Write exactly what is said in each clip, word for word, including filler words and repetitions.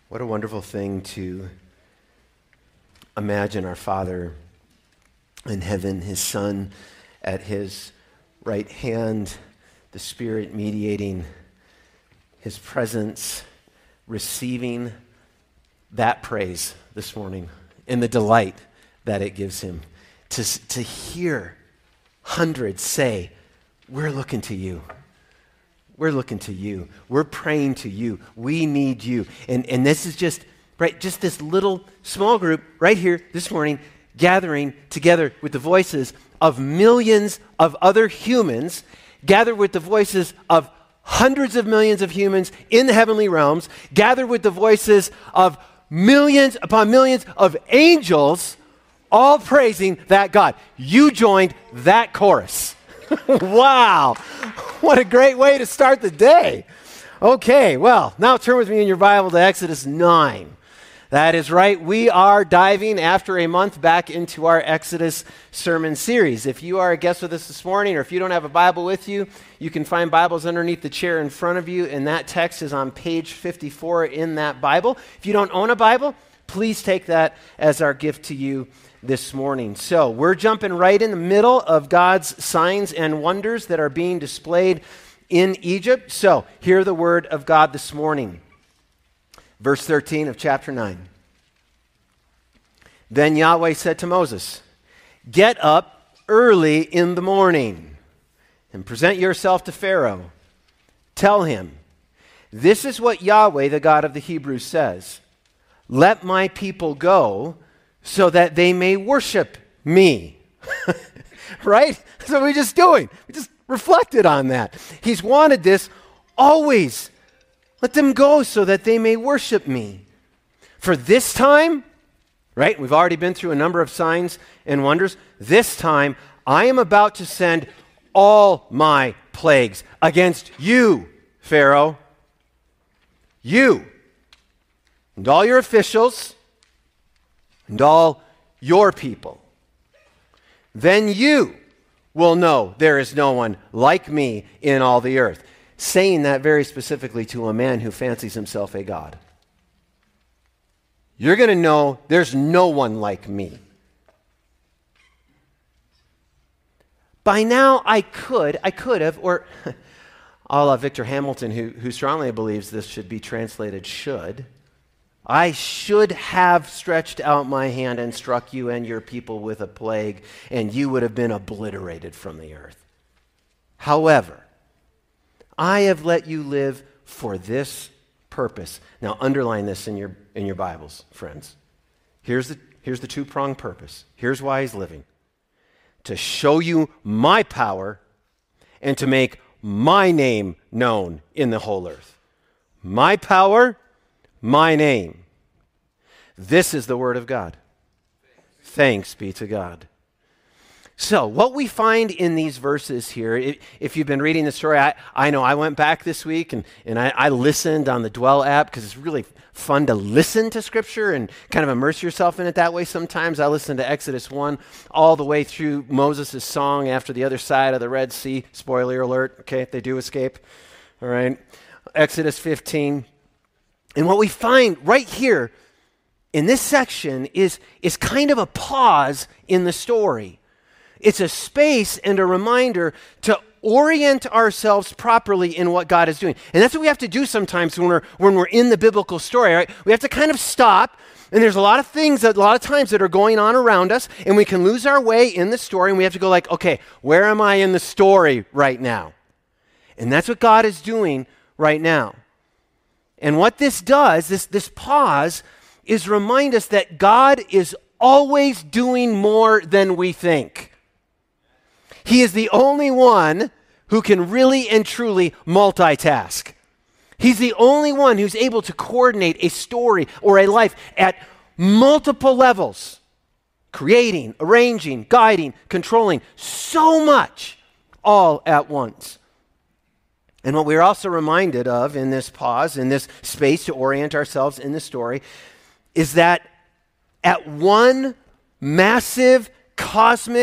What a wonderful thing to imagine our Father in heaven, his Son at his right hand, the Spirit mediating his presence, receiving that praise this morning and the delight that it gives him. To, to hear hundreds say, we're looking to you. We're looking to you. We're praying to you. We need you. And, and this is just, right, just this little small group right here this morning gathering together with the voices of millions of other humans, gathered with the voices of hundreds of millions of humans in the heavenly realms, gathered with the voices of millions upon millions of angels, all praising that God. You joined that chorus. Wow. What a great way to start the day. Okay, well, now turn with me in your Bible to Exodus nine. That is right. We are diving after a month back into our Exodus sermon series. If you are a guest with us this morning, or if you don't have a Bible with you, you can find Bibles underneath the chair in front of you, and that text is on page fifty-four in that Bible. If you don't own a Bible, please take that as our gift to you this morning. So we're jumping right in the middle of God's signs and wonders that are being displayed in Egypt. So hear the word of God this morning. Verse thirteen of chapter nine. Then Yahweh said to Moses, "Get up early in the morning and present yourself to Pharaoh. Tell him, this is what Yahweh, the God of the Hebrews, says. Let my people go so that they may worship me." Right? That's what we're just doing. We just reflected on that. He's wanted this always. Let them go so that they may worship me. For this time, right? We've already been through a number of signs and wonders. This time, I am about to send all my plagues against you, Pharaoh. You and all your officials and all your people. Then you will know there is no one like me in all the earth. Saying that very specifically to a man who fancies himself a god. You're going to know there's no one like me. By now, I could, I could have, or a la Victor Hamilton, who, who strongly believes this should be translated should. I should have stretched out my hand and struck you and your people with a plague, and you would have been obliterated from the earth. However, I have let you live for this purpose. Now, underline this in your in your Bibles, friends. Here's the, here's the two-pronged purpose. Here's why he's living. To show you my power and to make my name known in the whole earth. My power, my name. This is the word of God. Thanks be to God. So what we find in these verses here, if you've been reading the story, I, I know I went back this week and, and I, I listened on the Dwell app because it's really fun to listen to Scripture and kind of immerse yourself in it that way sometimes. I listened to Exodus one all the way through Moses' song after the other side of the Red Sea. Spoiler alert, okay, they do escape. All right, Exodus fifteen. And what we find right here in this section is, is kind of a pause in the story. It's a space and a reminder to orient ourselves properly in what God is doing. And that's what we have to do sometimes when we're, when we're in the biblical story, right? We have to kind of stop, and there's a lot of things, that, a lot of times that are going on around us, and we can lose our way in the story, and we have to go like, okay, where am I in the story right now? And that's what God is doing right now. And what this does, this, this pause, is remind us that God is always doing more than we think. He is the only one who can really and truly multitask. He's the only one who's able to coordinate a story or a life at multiple levels, creating, arranging, guiding, controlling so much all at once. And what we're also reminded of in this pause, in this space to orient ourselves in the story, is that at one massive, cosmic,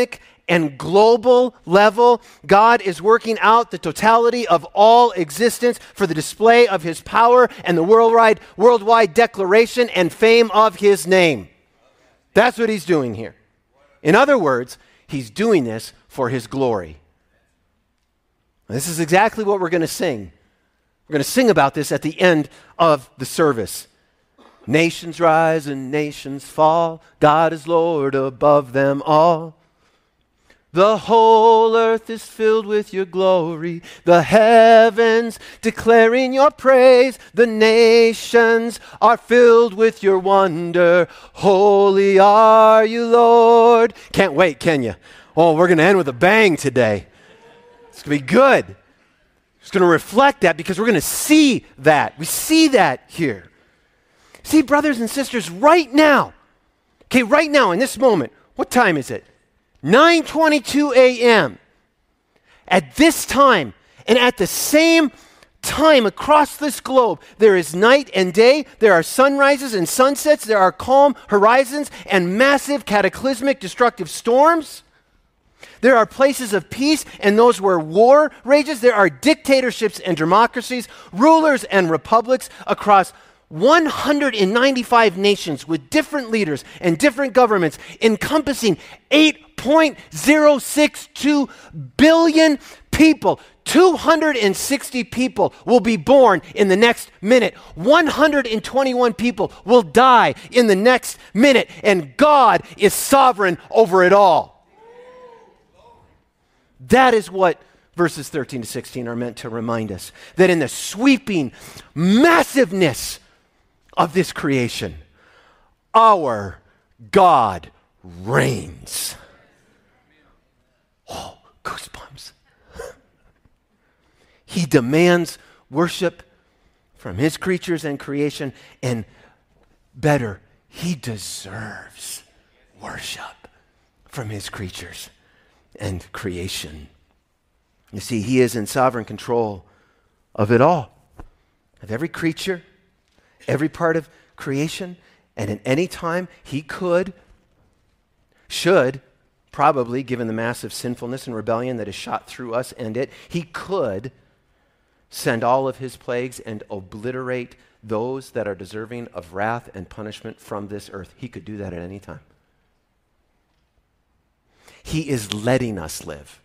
and global level, God is working out the totality of all existence for the display of his power and the worldwide, worldwide declaration and fame of his name. That's what he's doing here. In other words, he's doing this for his glory. This is exactly what we're going to sing. We're going to sing about this at the end of the service. Nations rise and nations fall. God is Lord above them all. The whole earth is filled with your glory. The heavens declaring your praise. The nations are filled with your wonder. Holy are you, Lord. Can't wait, can you? Oh, we're going to end with a bang today. It's going to be good. It's going to reflect that because we're going to see that. We see that here. See, brothers and sisters, right now, okay, right now in this moment, what time is it? nine twenty-two a.m. At this time, and at the same time across this globe, there is night and day, there are sunrises and sunsets, there are calm horizons and massive cataclysmic destructive storms. There are places of peace and those where war rages. There are dictatorships and democracies, rulers and republics across one hundred ninety-five nations with different leaders and different governments encompassing eight point zero six two billion people. two hundred sixty people will be born in the next minute. one hundred twenty-one people will die in the next minute. And God is sovereign over it all. That is what verses thirteen to sixteen are meant to remind us. That in the sweeping massiveness of this creation, our God reigns. Oh, goosebumps. He demands worship from his creatures and creation, and better, he deserves worship from his creatures and creation. You see, he is in sovereign control of it all, of every creature, every part of creation, and at any time he could, should, probably, given the massive sinfulness and rebellion that is shot through us and it, he could send all of his plagues and obliterate those that are deserving of wrath and punishment from this earth. He could do that at any time. He is letting us live.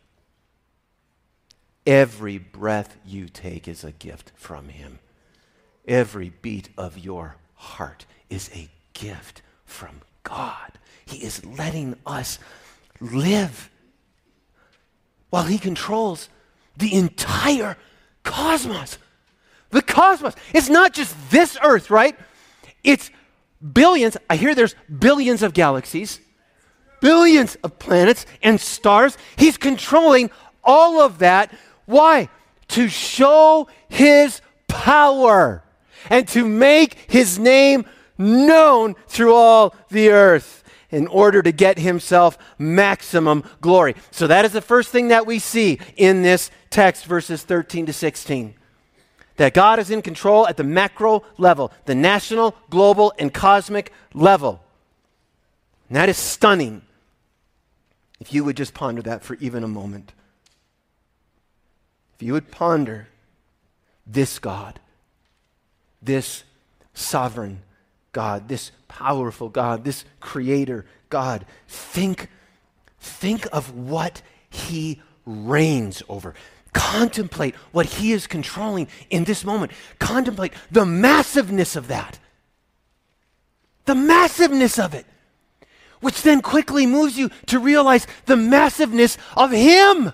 Every breath you take is a gift from him. Every beat of your heart is a gift from God. He is letting us live while he controls the entire cosmos. The cosmos. It's not just this earth, right? It's billions. I hear there's billions of galaxies, billions of planets and stars. He's controlling all of that. Why? To show his power and to make his name known through all the earth in order to get himself maximum glory. So that is the first thing that we see in this text, verses thirteen to sixteen. That God is in control at the macro level, the national, global, and cosmic level. And that is stunning. If you would just ponder that for even a moment. If you would ponder this God, this sovereign God, this powerful God, this creator God, think, think of what he reigns over. Contemplate what he is controlling in this moment. Contemplate the massiveness of that. The massiveness of it. Which then quickly moves you to realize the massiveness of him.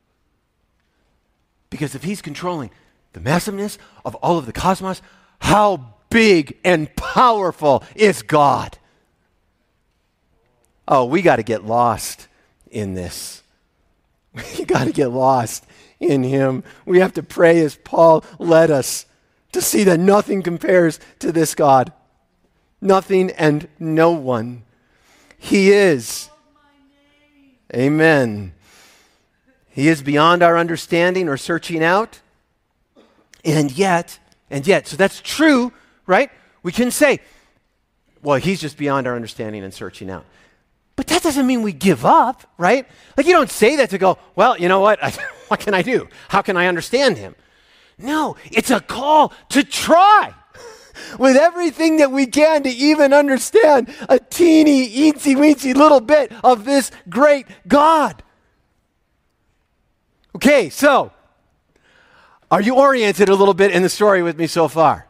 Because if he's controlling the massiveness of all of the cosmos, how big and powerful is God? Oh, we got to get lost in this. We got to get lost in him. We have to pray as Paul led us to see that nothing compares to this God. Nothing and no one. He is. Amen. He is beyond our understanding or searching out. And yet, and yet, so that's true, right? We can say, well, he's just beyond our understanding and searching out. But that doesn't mean we give up, right? Like you don't say that to go, well, you know what? I, what can I do? How can I understand him? No, it's a call to try with everything that we can to even understand a teeny, eensy-weensy little bit of this great God. Okay, so are you oriented a little bit in the story with me so far?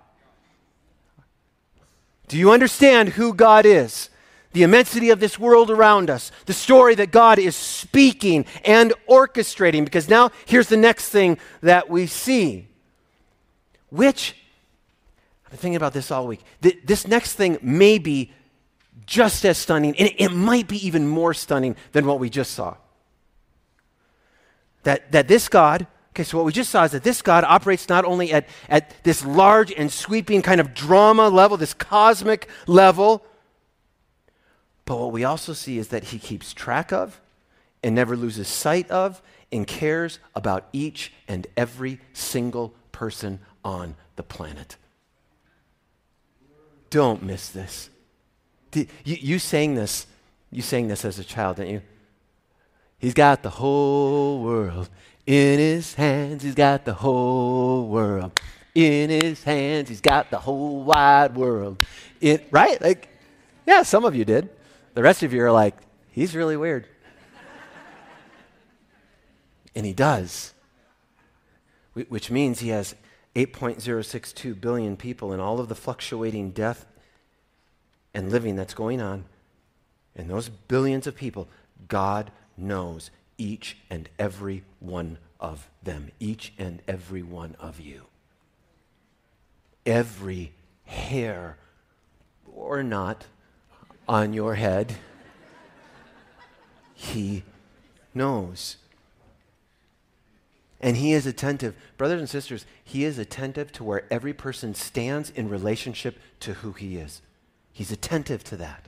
Do you understand who God is? The immensity of this world around us, the story that God is speaking and orchestrating, because now here's the next thing that we see, which, I've been thinking about this all week, Th- this next thing may be just as stunning, and it might be even more stunning than what we just saw. That, that this God, okay, so what we just saw is that this God operates not only at, at this large and sweeping kind of drama level, this cosmic level, but what we also see is that he keeps track of and never loses sight of and cares about each and every single person on the planet. Don't miss this. You, you sang this, you sang this as a child, didn't you? He's got the whole world in his hands. He's got the whole world in his hands. He's got the whole wide world. In, right? Like, yeah, some of you did. The rest of you are like, he's really weird. And he does. Which means he has eight point zero six two billion people and all of the fluctuating death and living that's going on. And those billions of people, God knows each and every one of them, each and every one of you. Every hair or not on your head, he knows. And he is attentive. Brothers and sisters, he is attentive to where every person stands in relationship to who he is. He's attentive to that.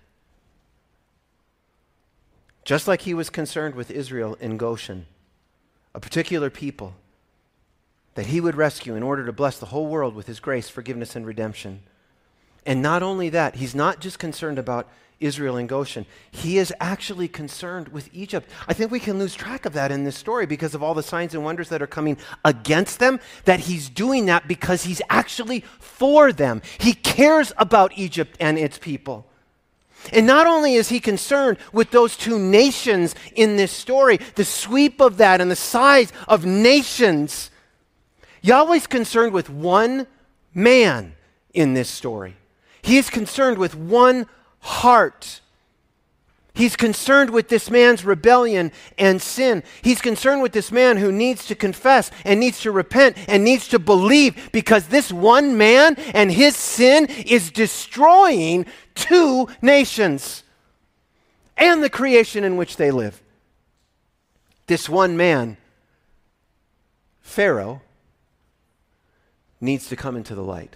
Just like he was concerned with Israel in Goshen, a particular people that he would rescue in order to bless the whole world with his grace, forgiveness, and redemption. And not only that, he's not just concerned about Israel and Goshen. He is actually concerned with Egypt. I think we can lose track of that in this story because of all the signs and wonders that are coming against them, that he's doing that because he's actually for them. He cares about Egypt and its people. And not only is he concerned with those two nations in this story, the sweep of that and the size of nations, Yahweh's concerned with one man in this story. He is concerned with one heart. He's concerned with this man's rebellion and sin. He's concerned with this man who needs to confess and needs to repent and needs to believe, because this one man and his sin is destroying two nations and the creation in which they live. This one man, Pharaoh, needs to come into the light.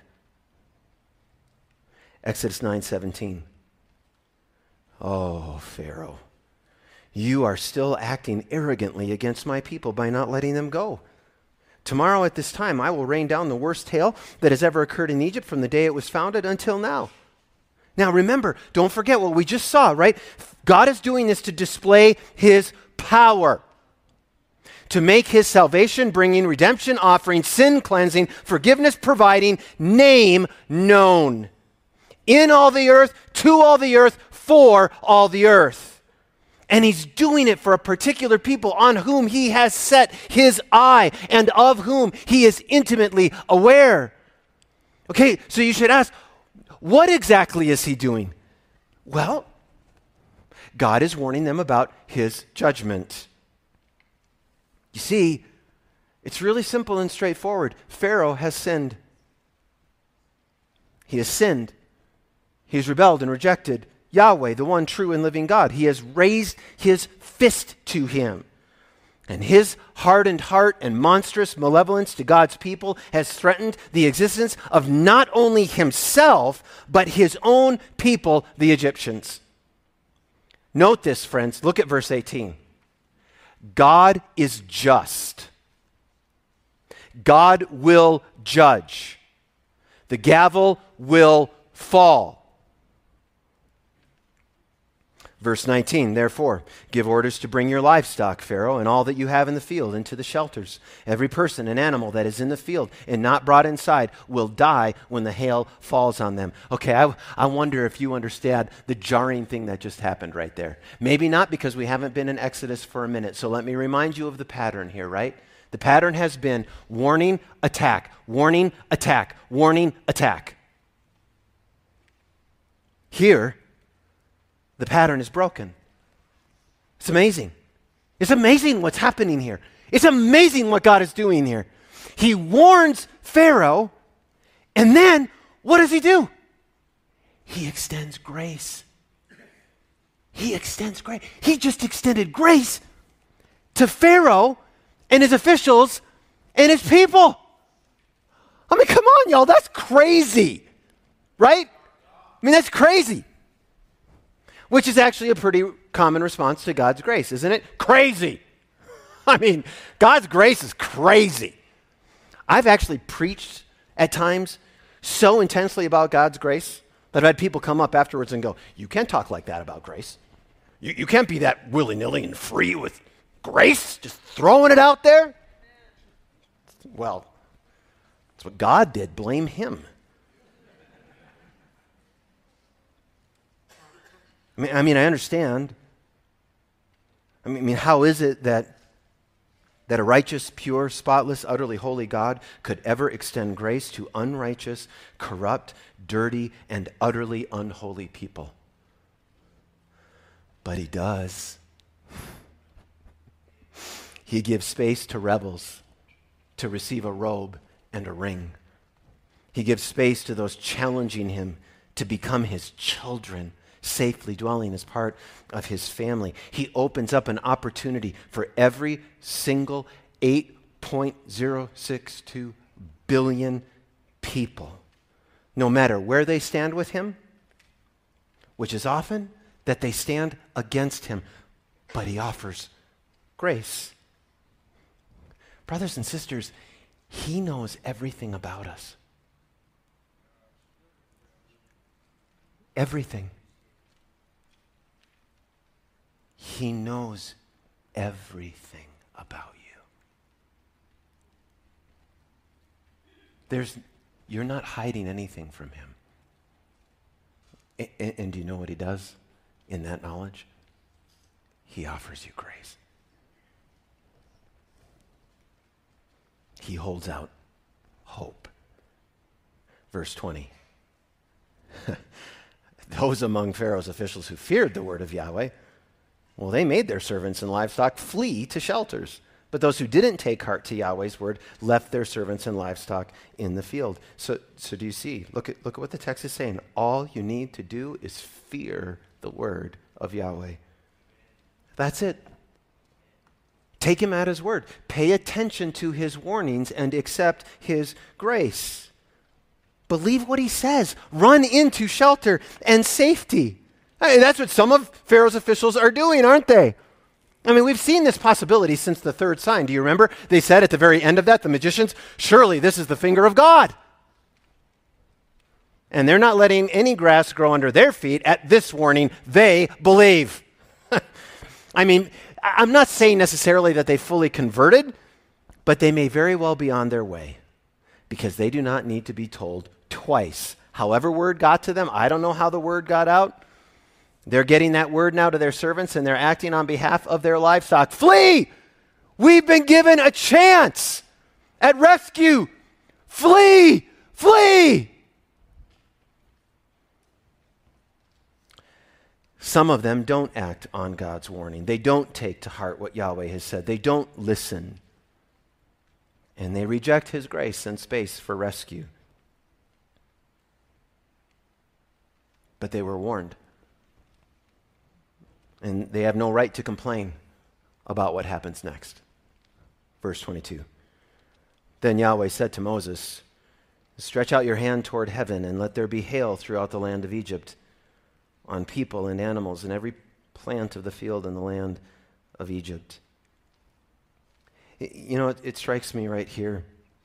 Exodus nine seventeen. Oh, Pharaoh, you are still acting arrogantly against my people by not letting them go. Tomorrow at this time, I will rain down the worst hail that has ever occurred in Egypt from the day it was founded until now. Now remember, don't forget what we just saw, right? God is doing this to display his power, to make his salvation, bringing redemption, offering, sin cleansing, forgiveness providing, name known. In all the earth, to all the earth, for all the earth. And he's doing it for a particular people on whom he has set his eye and of whom he is intimately aware. Okay, so you should ask, what exactly is he doing? Well, God is warning them about his judgment. You see, it's really simple and straightforward. Pharaoh has sinned. He has sinned. He has rebelled and rejected Yahweh, the one true and living God. He has raised his fist to him. And his hardened heart and monstrous malevolence to God's people has threatened the existence of not only himself, but his own people, the Egyptians. Note this, friends. Look at verse eighteen. God is just. God will judge. The gavel will fall. Verse nineteen, therefore, give orders to bring your livestock, Pharaoh, and all that you have in the field into the shelters. Every person and animal that is in the field and not brought inside will die when the hail falls on them. Okay, I, I wonder if you understand the jarring thing that just happened right there. Maybe not, because we haven't been in Exodus for a minute. So let me remind you of the pattern here, right? The pattern has been warning, attack, warning, attack, warning, attack. Here, the pattern is broken. It's amazing. It's amazing what's happening here. It's amazing what God is doing here. He warns Pharaoh, and then what does he do? He extends grace. He extends grace. He just extended grace to Pharaoh and his officials and his people. I mean, come on, y'all. That's crazy, right? I mean, that's crazy. Which is actually a pretty common response to God's grace, isn't it? Crazy. I mean, God's grace is crazy. I've actually preached at times so intensely about God's grace that I've had people come up afterwards and go, you can't talk like that about grace. You, you can't be that willy-nilly and free with grace, just throwing it out there. Well, that's what God did. Blame him. I mean, I mean, I understand. I mean, I mean, how is it that that a righteous, pure, spotless, utterly holy God could ever extend grace to unrighteous, corrupt, dirty, and utterly unholy people? But he does. He gives space to rebels to receive a robe and a ring. He gives space to those challenging him to become his children, safely dwelling as part of his family. He opens up an opportunity for every single eight point zero six two billion people, no matter where they stand with him, which is often that they stand against him, but he offers grace. Brothers and sisters, he knows everything about us. Everything. He knows everything about you. There's, you're not hiding anything from him. And, and do you know what he does in that knowledge? He offers you grace. He holds out hope. Verse twenty. Those among Pharaoh's officials who feared the word of Yahweh, well, they made their servants and livestock flee to shelters. But those who didn't take heart to Yahweh's word left their servants and livestock in the field. So, so do you see? Look at, look at what the text is saying. All you need to do is fear the word of Yahweh. That's it. Take him at his word. Pay attention to his warnings and accept his grace. Believe what he says. Run into shelter and safety. I mean, that's what some of Pharaoh's officials are doing, aren't they? I mean, we've seen this possibility since the third sign. Do you remember? They said at the very end of that, the magicians, surely this is the finger of God. And they're not letting any grass grow under their feet. At this warning, they believe. I mean, I'm not saying necessarily that they fully converted, but they may very well be on their way because they do not need to be told twice. However word got to them, I don't know how the word got out. They're getting that word now to their servants, and they're acting on behalf of their livestock. Flee! We've been given a chance at rescue. Flee! Flee! Some of them don't act on God's warning. They don't take to heart what Yahweh has said. They don't listen. And they reject his grace and space for rescue. But they were warned. And they have no right to complain about what happens next. Verse twenty-two. Then Yahweh said to Moses, stretch out your hand toward heaven and let there be hail throughout the land of Egypt, on people and animals and every plant of the field in the land of Egypt. You know, it, it strikes me right here.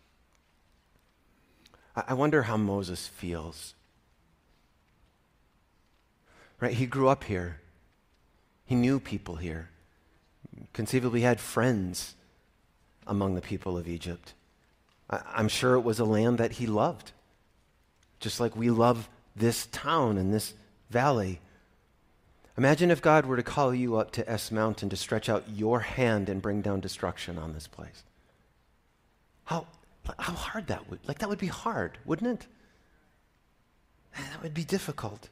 I, I wonder how Moses feels. Right? He grew up here. He knew people here. Conceivably had friends among the people of Egypt. I, I'm sure it was a land that he loved, just like we love this town and this valley. Imagine if God were to call you up to S Mountain to stretch out your hand and bring down destruction on this place. How, how hard that would, like that would be hard, wouldn't it? That would be difficult.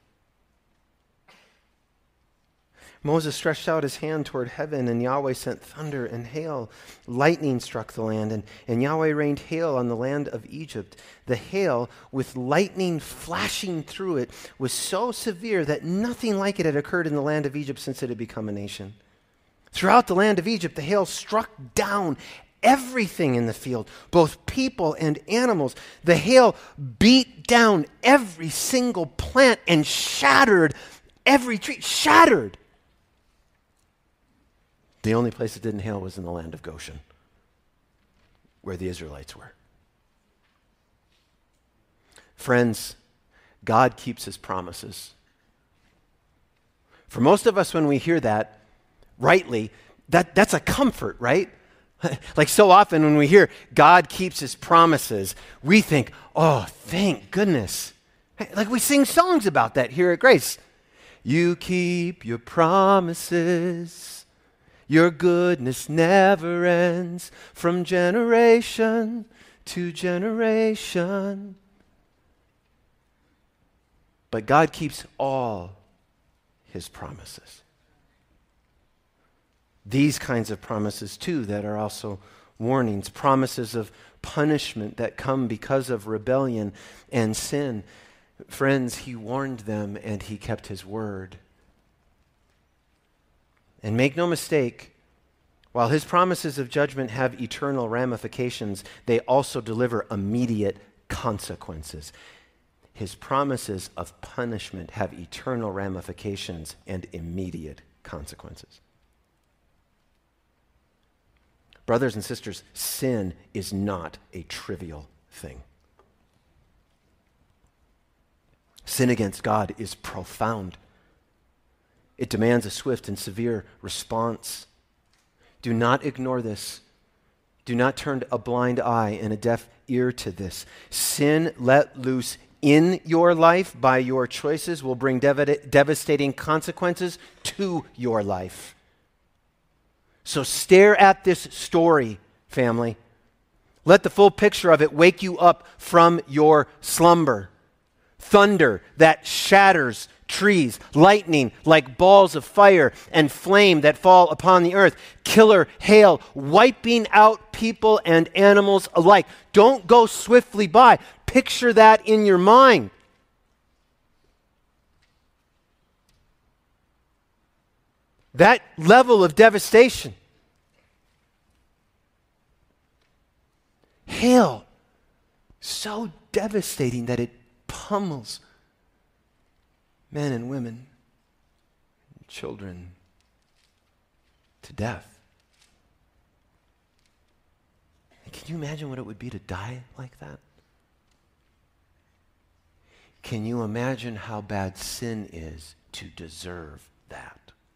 Moses stretched out his hand toward heaven, and Yahweh sent thunder and hail. Lightning struck the land, and, and Yahweh rained hail on the land of Egypt. The hail, with lightning flashing through it, was so severe that nothing like it had occurred in the land of Egypt since it had become a nation. Throughout the land of Egypt, the hail struck down everything in the field, both people and animals. The hail beat down every single plant and shattered every tree. Shattered. The only place it didn't hail was in the land of Goshen, where the Israelites were. Friends, God keeps his promises. For most of us, when we hear that, rightly, that, that's a comfort, right? Like so often when we hear God keeps his promises, we think, oh, thank goodness. Like we sing songs about that here at Grace. You keep your promises. Your goodness never ends from generation to generation. But God keeps all his promises. These kinds of promises, too, that are also warnings, promises of punishment that come because of rebellion and sin. Friends, he warned them and he kept his word. And make no mistake, while his promises of judgment have eternal ramifications, they also deliver immediate consequences. His promises of punishment have eternal ramifications and immediate consequences. Brothers and sisters, sin is not a trivial thing. Sin against God is profound. It demands a swift and severe response. Do not ignore this. Do not turn a blind eye and a deaf ear to this. Sin let loose in your life by your choices will bring dev- devastating consequences to your life. So stare at this story, family. Let the full picture of it wake you up from your slumber. Thunder that shatters trees, lightning like balls of fire, and flame that fall upon the earth, killer hail wiping out people and animals alike. Don't go swiftly by. Picture that in your mind. That level of devastation. Hail, so devastating that it pummels men and women, and children to death. Can you imagine what it would be to die like that? Can you imagine how bad sin is to deserve that?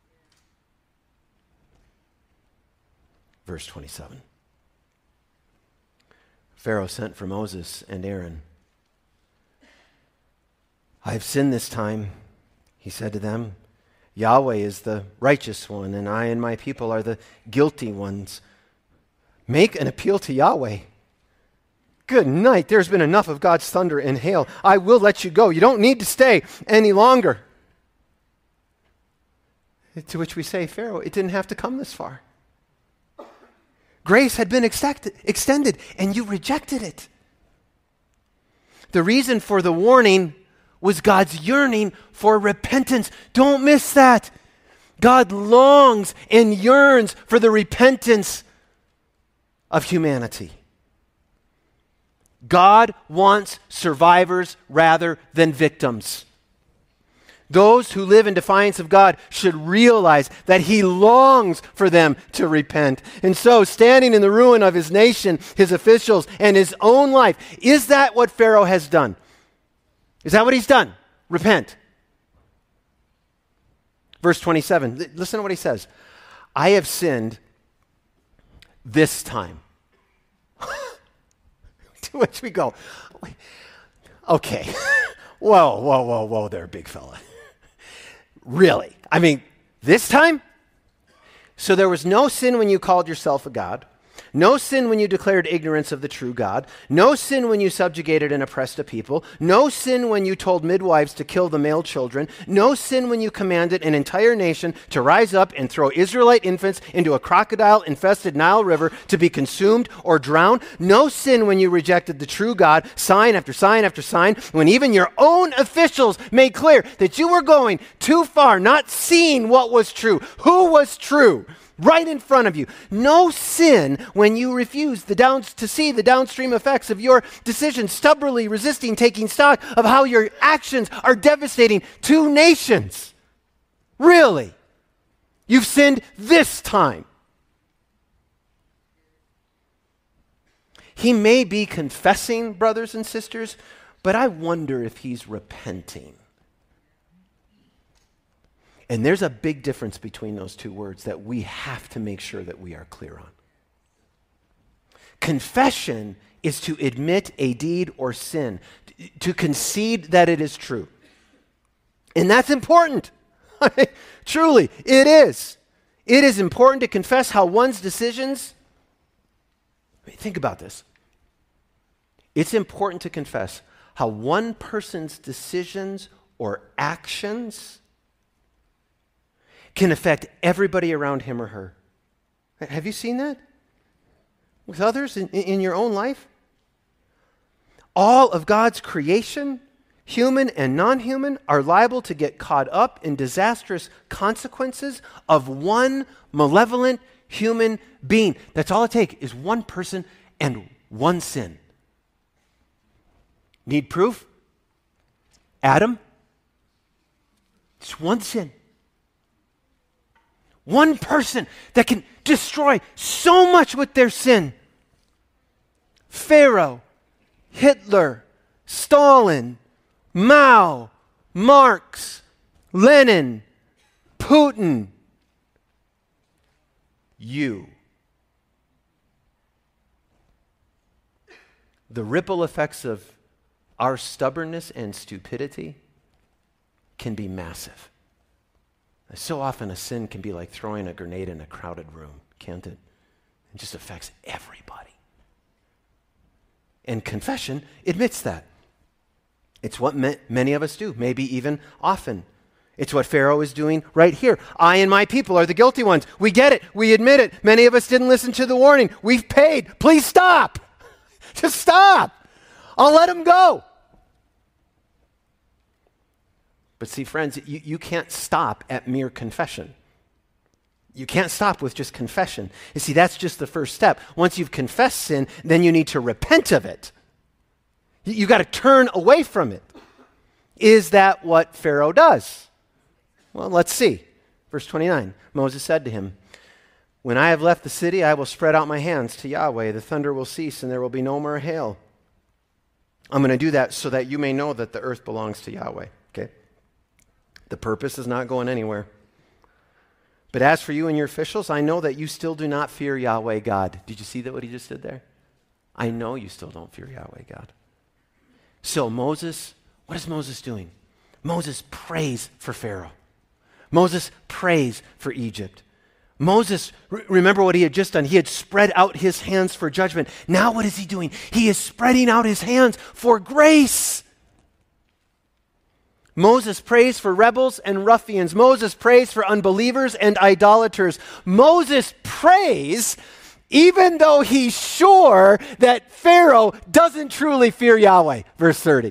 Verse twenty-seven. Pharaoh sent for Moses and Aaron. I have sinned this time, he said to them. Yahweh is the righteous one, and I and my people are the guilty ones. Make an appeal to Yahweh. Good night. There's been enough of God's thunder and hail. I will let you go. You don't need to stay any longer. To which we say, Pharaoh, it didn't have to come this far. Grace had been extended, extended, and you rejected it. The reason for the warning was God's yearning for repentance. Don't miss that. God longs and yearns for the repentance of humanity. God wants survivors rather than victims. Those who live in defiance of God should realize that he longs for them to repent. And so, standing in the ruin of his nation, his officials, and his own life, is that what Pharaoh has done? Is that what he's done? Repent. Verse twenty-seven, L- listen to what he says. I have sinned this time. To which we go, okay, whoa, whoa, whoa, whoa there, big fella. Really? I mean, this time? So there was no sin when you called yourself a god. No sin when you declared ignorance of the true God. No sin when you subjugated and oppressed a people. No sin when you told midwives to kill the male children. No sin when you commanded an entire nation to rise up and throw Israelite infants into a crocodile-infested Nile River to be consumed or drowned. No sin when you rejected the true God, sign after sign after sign, when even your own officials made clear that you were going too far, not seeing what was true. Who was true? Right in front of you. No sin when you refuse the downs to see the downstream effects of your decisions, stubbornly resisting taking stock of how your actions are devastating two nations. Really? You've sinned this time. He may be confessing, brothers and sisters, but I wonder if he's repenting. And there's a big difference between those two words that we have to make sure that we are clear on. Confession is to admit a deed or sin, to concede that it is true. And that's important. Truly, it is. It is important to confess how one's decisions, I mean, think about this. It's important to confess how one person's decisions or actions can affect everybody around him or her. Have you seen that? With others in, in your own life? All of God's creation, human and non-human, are liable to get caught up in disastrous consequences of one malevolent human being. That's all it takes is one person and one sin. Need proof? Adam? It's one sin. One person that can destroy so much with their sin. Pharaoh, Hitler, Stalin, Mao, Marx, Lenin, Putin. You. The ripple effects of our stubbornness and stupidity can be massive. So often a sin can be like throwing a grenade in a crowded room, can't it? It just affects everybody. And confession admits that. It's what ma- many of us do, maybe even often. It's what Pharaoh is doing right here. I and my people are the guilty ones. We get it. We admit it. Many of us didn't listen to the warning. We've paid. Please stop. Just stop. I'll let him go. But see, friends, you, you can't stop at mere confession. You can't stop with just confession. You see, that's just the first step. Once you've confessed sin, then you need to repent of it. You, you got to turn away from it. Is that what Pharaoh does? Well, let's see. Verse twenty-nine, Moses said to him, when I have left the city, I will spread out my hands to Yahweh. The thunder will cease and there will be no more hail. I'm going to do that so that you may know that the earth belongs to Yahweh. Okay? The purpose is not going anywhere. But as for you and your officials, I know that you still do not fear Yahweh God. Did you see that what he just did there? I know you still don't fear Yahweh God. So Moses, what is Moses doing? Moses prays for Pharaoh. Moses prays for Egypt. Moses, re- remember what he had just done. He had spread out his hands for judgment. Now what is he doing? He is spreading out his hands for grace. Moses prays for rebels and ruffians. Moses prays for unbelievers and idolaters. Moses prays even though he's sure that Pharaoh doesn't truly fear Yahweh. Verse thirty.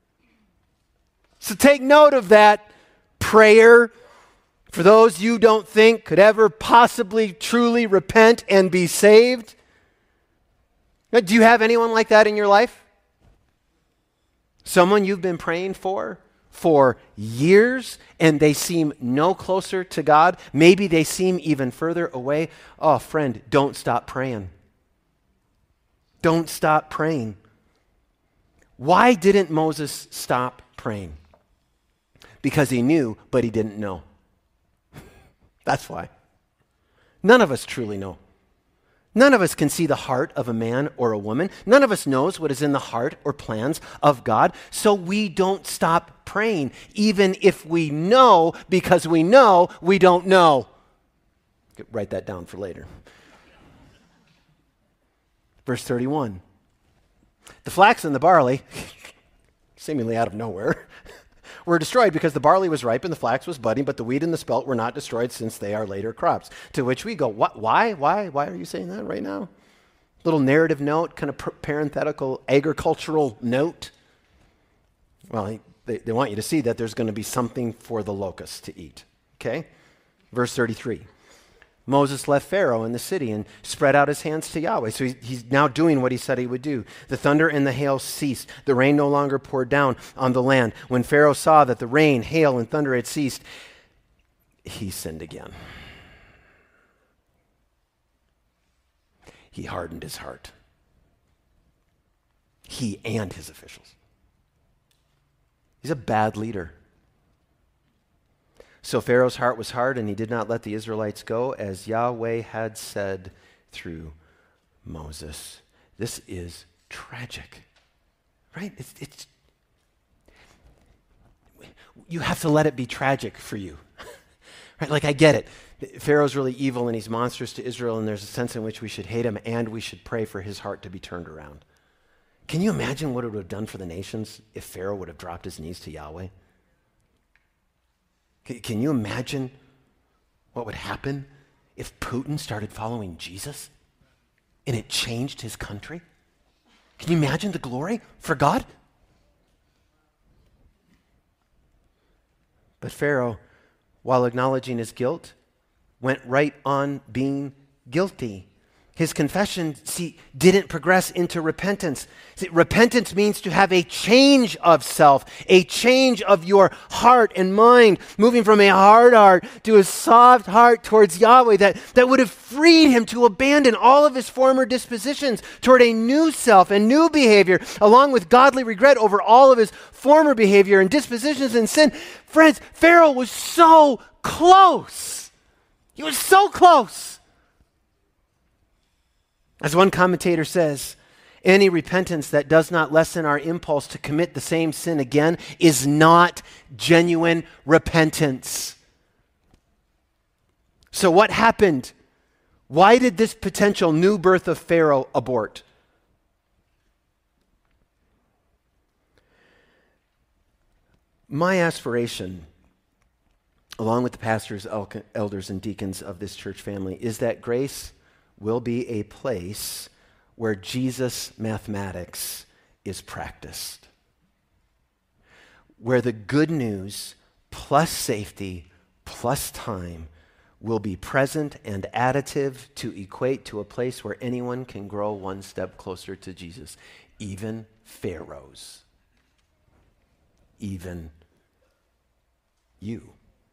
So take note of that prayer for those you don't think could ever possibly truly repent and be saved. Now, do you have anyone like that in your life? Someone you've been praying for? For years, and they seem no closer to God. Maybe they seem even further away. Oh, friend, don't stop praying. Don't stop praying. Why didn't Moses stop praying? Because he knew, but he didn't know. That's why. None of us truly know. None of us can see the heart of a man or a woman. None of us knows what is in the heart or plans of God. So we don't stop praying, even if we know, because we know we don't know. Write that down for later. Verse thirty-one. The flax and the barley, seemingly out of nowhere, were destroyed because the barley was ripe and the flax was budding, but the wheat and the spelt were not destroyed since they are later crops. To which we go, what? Why? Why? Why are you saying that right now? Little narrative note, kind of parenthetical agricultural note. Well, they, they want you to see that there's going to be something for the locusts to eat. Okay? Verse thirty-three. Moses left Pharaoh in the city and spread out his hands to Yahweh. So he, he's now doing what he said he would do. The thunder and the hail ceased. The rain no longer poured down on the land. When Pharaoh saw that the rain, hail, and thunder had ceased, he sinned again. He hardened his heart. He and his officials. He's a bad leader. So Pharaoh's heart was hard, and he did not let the Israelites go, as Yahweh had said through Moses. This is tragic, right? It's, it's you have to let it be tragic for you, right? Like, I get it. Pharaoh's really evil, and he's monstrous to Israel, and there's a sense in which we should hate him, and we should pray for his heart to be turned around. Can you imagine what it would have done for the nations if Pharaoh would have dropped his knees to Yahweh? Can you imagine what would happen if Putin started following Jesus and it changed his country? Can you imagine the glory for God? But Pharaoh, while acknowledging his guilt, went right on being guilty. His confession, see, didn't progress into repentance. See, repentance means to have a change of self, a change of your heart and mind, moving from a hard heart to a soft heart towards Yahweh that, that would have freed him to abandon all of his former dispositions toward a new self and new behavior, along with godly regret over all of his former behavior and dispositions and sin. Friends, Pharaoh was so close. He was so close. As one commentator says, any repentance that does not lessen our impulse to commit the same sin again is not genuine repentance. So what happened? Why did this potential new birth of Pharaoh abort? My aspiration, along with the pastors, elders, and deacons of this church family, is that Grace will be a place where Jesus mathematics is practiced, where the good news plus safety plus time will be present and additive to equate to a place where anyone can grow one step closer to Jesus, even pharaohs, even you.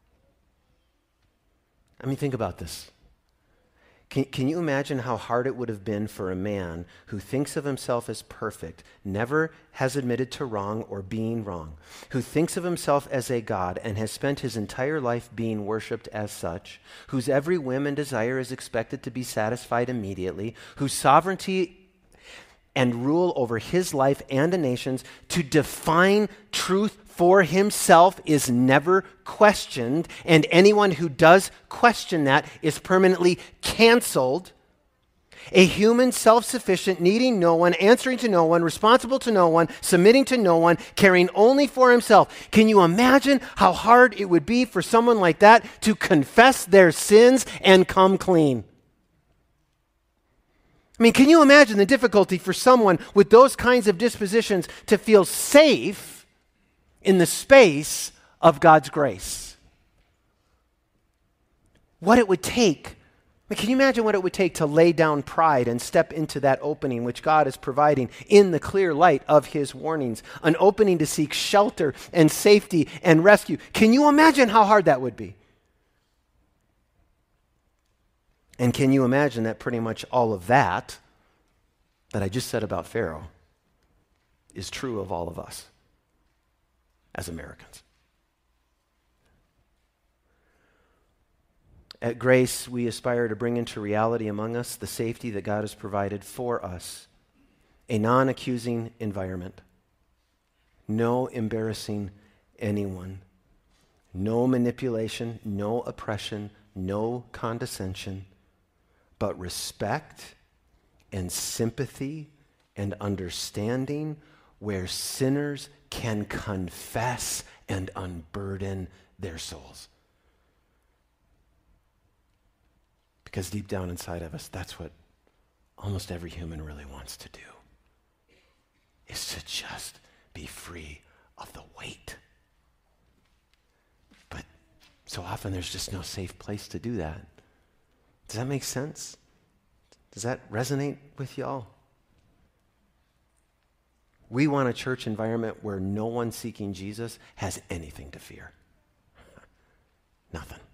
I mean, think about this. Can, can you imagine how hard it would have been for a man who thinks of himself as perfect, never has admitted to wrong or being wrong, who thinks of himself as a God and has spent his entire life being worshipped as such, whose every whim and desire is expected to be satisfied immediately, whose sovereignty and rule over his life and the nations to define truth for himself is never questioned, and anyone who does question that is permanently canceled. A human, self-sufficient, needing no one, answering to no one, responsible to no one, submitting to no one, caring only for himself. Can you imagine how hard it would be for someone like that to confess their sins and come clean? I mean, can you imagine the difficulty for someone with those kinds of dispositions to feel safe in the space of God's grace? What it would take, I mean, can you imagine what it would take to lay down pride and step into that opening which God is providing in the clear light of his warnings, an opening to seek shelter and safety and rescue? Can you imagine how hard that would be? And can you imagine that pretty much all of that that I just said about Pharaoh is true of all of us as Americans? At Grace, we aspire to bring into reality among us the safety that God has provided for us. A non-accusing environment. No embarrassing anyone. No manipulation, no oppression, no condescension, but respect and sympathy and understanding where sinners can confess and unburden their souls. Because deep down inside of us, that's what almost every human really wants to do, is to just be free of the weight. But so often there's just no safe place to do that. Does that make sense? Does that resonate with y'all? We want a church environment where no one seeking Jesus has anything to fear. Nothing.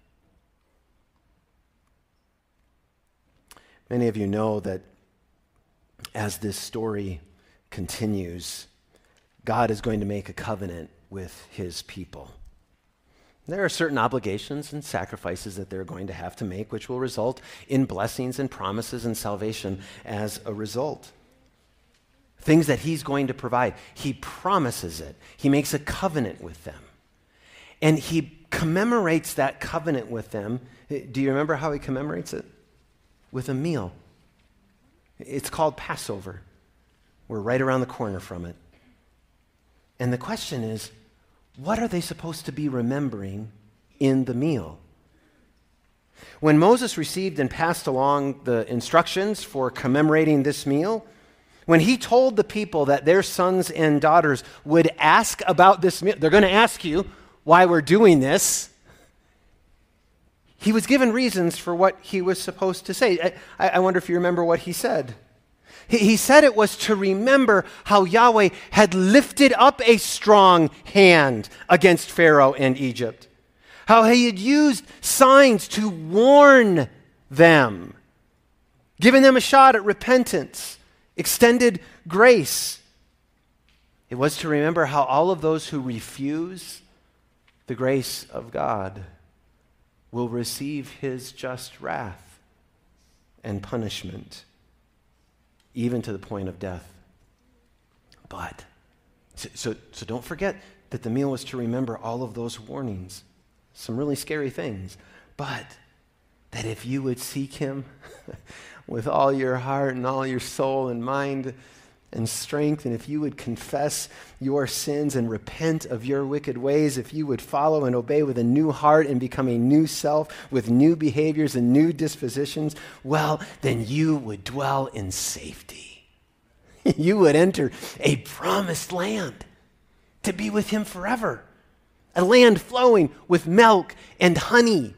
Many of you know that as this story continues, God is going to make a covenant with his people. There are certain obligations and sacrifices that they're going to have to make, which will result in blessings and promises and salvation as a result. Things that he's going to provide. He promises it. He makes a covenant with them. And he commemorates that covenant with them. Do you remember how he commemorates it? With a meal. It's called Passover. We're right around the corner from it. And the question is, what are they supposed to be remembering in the meal? When Moses received and passed along the instructions for commemorating this meal, when he told the people that their sons and daughters would ask about this meal, they're going to ask you why we're doing this, he was given reasons for what he was supposed to say. I, I wonder if you remember what he said. He, he said it was to remember how Yahweh had lifted up a strong hand against Pharaoh and Egypt. How he had used signs to warn them, given them a shot at repentance, extended grace. It was to remember how all of those who refuse the grace of God will receive his just wrath and punishment, even to the point of death. But, so, so, so don't forget that the meal was to remember all of those warnings, some really scary things, but that if you would seek him with all your heart and all your soul and mind and strength, and if you would confess your sins and repent of your wicked ways, if you would follow and obey with a new heart and become a new self with new behaviors and new dispositions, well, then you would dwell in safety. You would enter a promised land to be with him forever, a land flowing with milk and honey.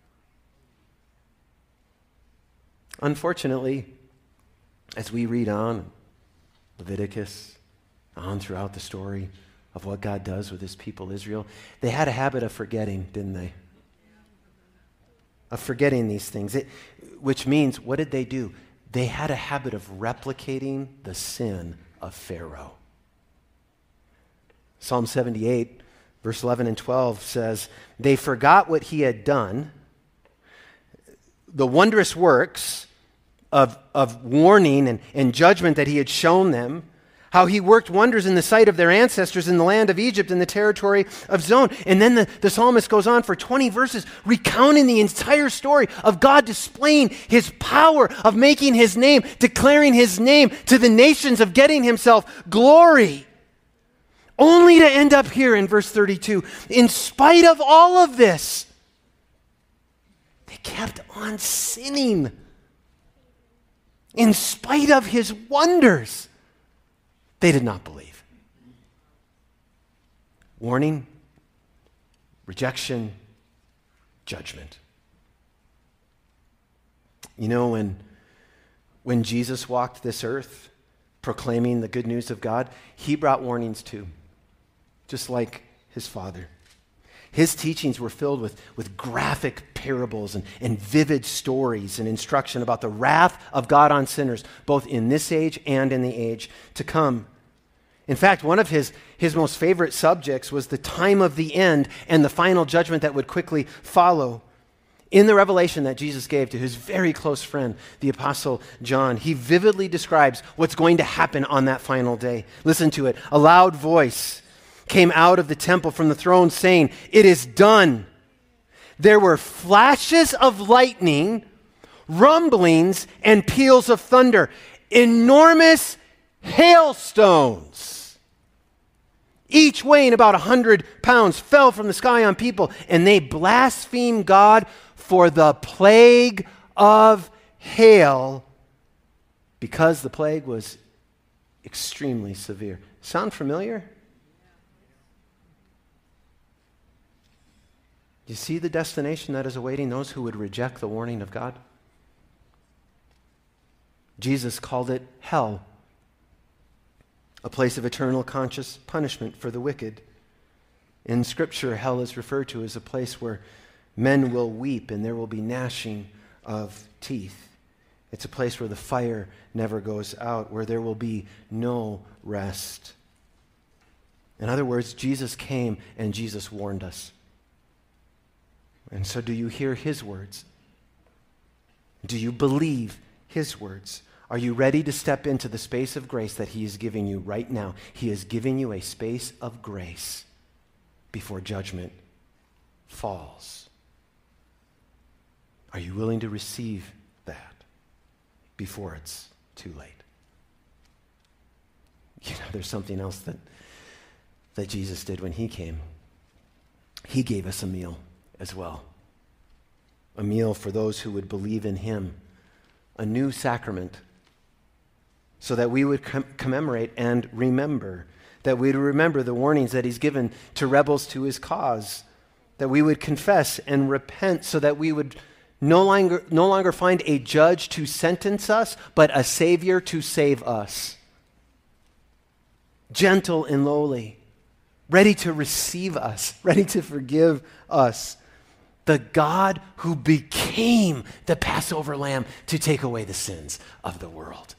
Unfortunately, as we read on, Leviticus, on throughout the story of what God does with his people Israel, they had a habit of forgetting, didn't they? Of forgetting these things, it, which means, what did they do? They had a habit of replicating the sin of Pharaoh. Psalm seventy-eight, verse eleven and twelve says, they forgot what he had done, the wondrous works Of, of warning and, and judgment that he had shown them, how he worked wonders in the sight of their ancestors in the land of Egypt in the territory of Zon. And then the, the psalmist goes on for twenty verses recounting the entire story of God displaying his power, of making his name, declaring his name to the nations, of getting himself glory. Only to end up here in verse thirty-two. In spite of all of this, they kept on sinning. In spite of his wonders, they did not believe. Warning, rejection, judgment. You know, when, when Jesus walked this earth proclaiming the good news of God, he brought warnings too, just like his Father. His teachings were filled with, with graphic parables and, and vivid stories and instruction about the wrath of God on sinners, both in this age and in the age to come. In fact, one of his, his most favorite subjects was the time of the end and the final judgment that would quickly follow. In the revelation that Jesus gave to his very close friend, the Apostle John, he vividly describes what's going to happen on that final day. Listen to it. A loud voice came out of the temple from the throne saying, "It is done." There were flashes of lightning, rumblings, and peals of thunder. Enormous hailstones, each weighing about a hundred pounds, fell from the sky on people, and they blasphemed God for the plague of hail, because the plague was extremely severe. Sound familiar? Do you see the destination that is awaiting those who would reject the warning of God? Jesus called it hell, a place of eternal conscious punishment for the wicked. In Scripture, hell is referred to as a place where men will weep and there will be gnashing of teeth. It's a place where the fire never goes out, where there will be no rest. In other words, Jesus came and Jesus warned us. And so do you hear his words? Do you believe his words? Are you ready to step into the space of grace that he is giving you right now? He is giving you a space of grace before judgment falls. Are you willing to receive that before it's too late? You know, there's something else that, that Jesus did when he came. He gave us a meal as well. A meal for those who would believe in him. A new sacrament, so that we would com- commemorate and remember, that we would remember the warnings that he's given to rebels to his cause, that we would confess and repent, so that we would no longer, no longer find a judge to sentence us, but a Savior to save us. Gentle and lowly, ready to receive us, ready to forgive us. The God who became the Passover lamb to take away the sins of the world.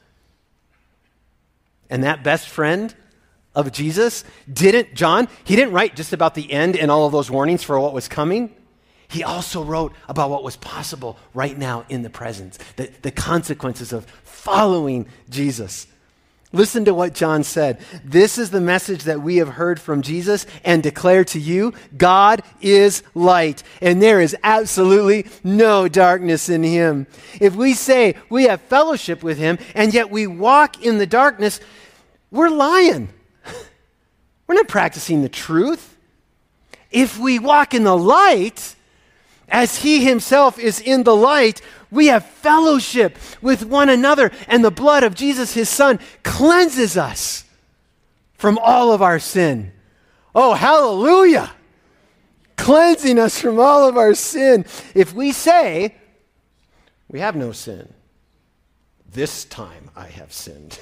And that best friend of Jesus didn't, John, he didn't write just about the end and all of those warnings for what was coming. He also wrote about what was possible right now in the present, the, the consequences of following Jesus. Listen to what John said. This is the message that we have heard from Jesus and declare to you. God is light, and there is absolutely no darkness in him. If we say we have fellowship with him, and yet we walk in the darkness, we're lying. We're not practicing the truth. If we walk in the light, as he himself is in the light, we have fellowship with one another, and the blood of Jesus, his son, cleanses us from all of our sin. Oh, hallelujah! Cleansing us from all of our sin. If we say, we have no sin, this time I have sinned,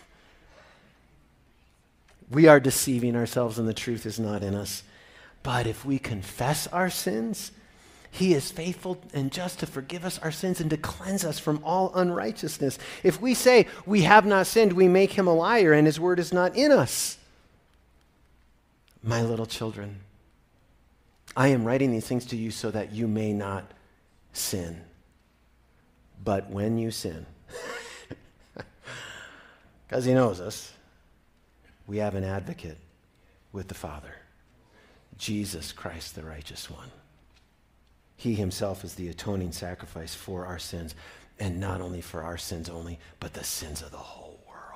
we are deceiving ourselves and the truth is not in us. But if we confess our sins, he is faithful and just to forgive us our sins and to cleanse us from all unrighteousness. If we say we have not sinned, we make him a liar and his word is not in us. My little children, I am writing these things to you so that you may not sin. But when you sin, because he knows us, we have an advocate with the Father, Jesus Christ, the righteous one. He himself is the atoning sacrifice for our sins, and not only for our sins only, but the sins of the whole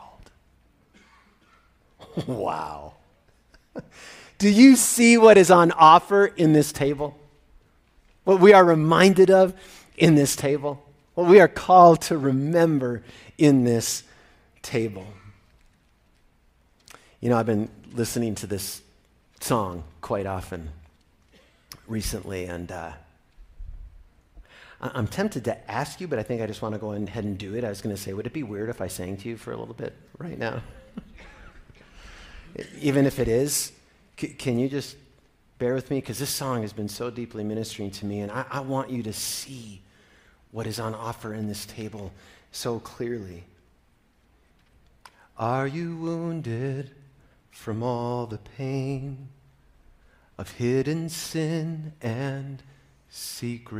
world. Wow. Do you see what is on offer in this table? What we are reminded of in this table? What we are called to remember in this table? You know, I've been listening to this song quite often recently, and uh, I'm tempted to ask you, but I think I just want to go ahead and do it. I was going to say, would it be weird if I sang to you for a little bit right now? Even if it is, c- can you just bear with me? Because this song has been so deeply ministering to me, and I, I want you to see what is on offer in this table so clearly. Are you wounded from all the pain of hidden sin and secret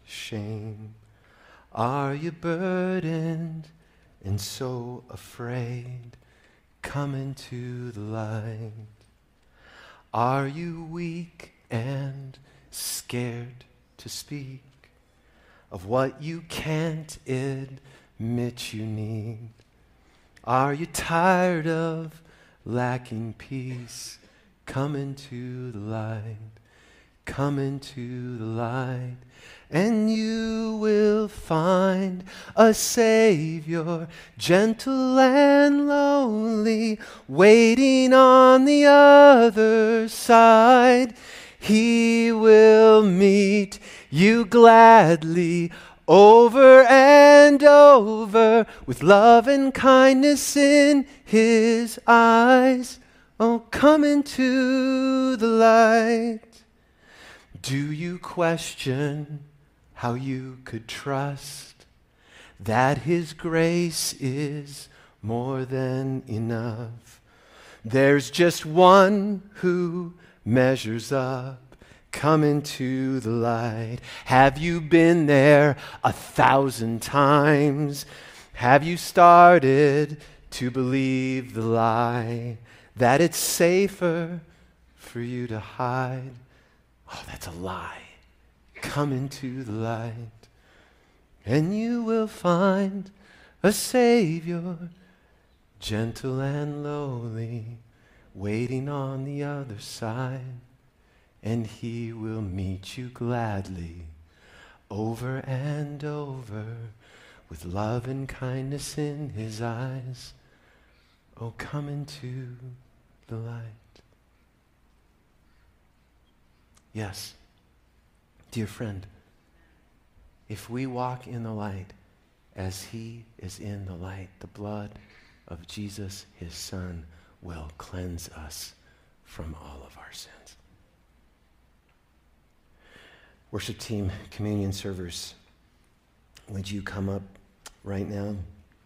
shame? Are you burdened and so afraid? Come into the light. Are you weak and scared to speak of what you can't admit you need? Are you tired of lacking peace? Come into the light. Come into the light, and you will find a Savior, gentle and lowly, waiting on the other side. He will meet you gladly, over and over, with love and kindness in his eyes. Oh, come into the light. Do you question how you could trust that his grace is more than enough? There's just one who measures up. Come into the light. Have you been there a thousand times? Have you started to believe the lie that it's safer for you to hide? Oh, that's a lie. Come into the light, and you will find a Savior, gentle and lowly, waiting on the other side, and he will meet you gladly, over and over, with love and kindness in his eyes. Oh, come into the light. Yes, dear friend, if we walk in the light as he is in the light, the blood of Jesus, his Son, will cleanse us from all of our sins. Worship team, communion servers, would you come up right now?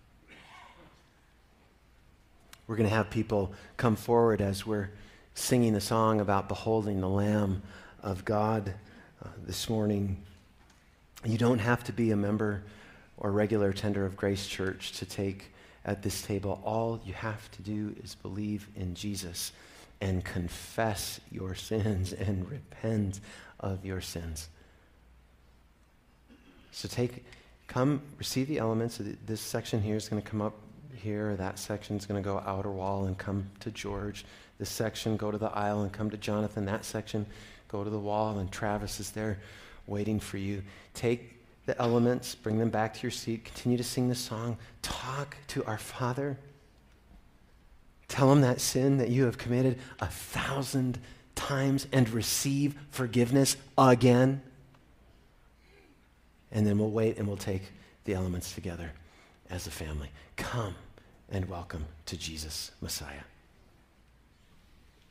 We're going to have people come forward as we're singing the song about beholding the Lamb of God uh, this morning. You don't have to be a member or regular attender of Grace Church to take at this table. All you have to do is believe in Jesus and confess your sins and repent of your sins. So take, come, receive the elements. This section here is going to come up here. That section is going to go outer wall and come to George. This section, go to the aisle and come to Jonathan. That section, go to the wall, and Travis is there waiting for you. Take the elements, bring them back to your seat, continue to sing the song, talk to our Father. Tell him that sin that you have committed a thousand times and receive forgiveness again. And then we'll wait and we'll take the elements together as a family. Come and welcome to Jesus, Messiah.